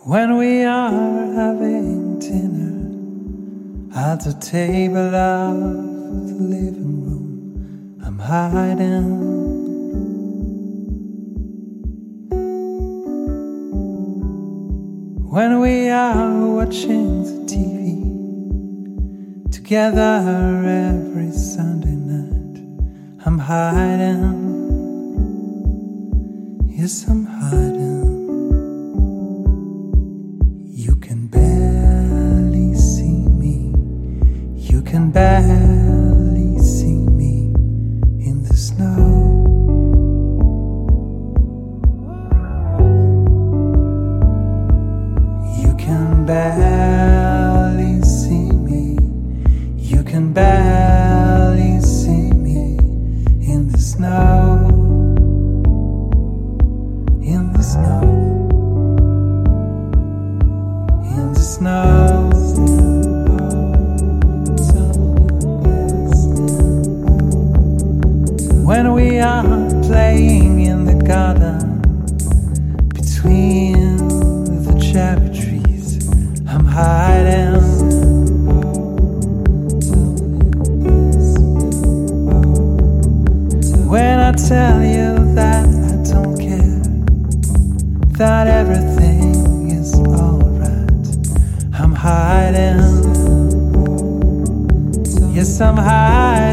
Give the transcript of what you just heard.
When we are having dinner at the table of the living room, I'm hiding. When we are watching the TV together every Sunday night, I'm hiding. Yes, I'm hiding. You can barely see me. You can barely see me in the snow. You can barely see me. You can barely see me in the snow. In the snow. In the snow. When we are playing in the garden between the cherry trees, I'm hiding. When I tell you that I don't care, that everything is alright, I'm hiding. Yes, I'm hiding.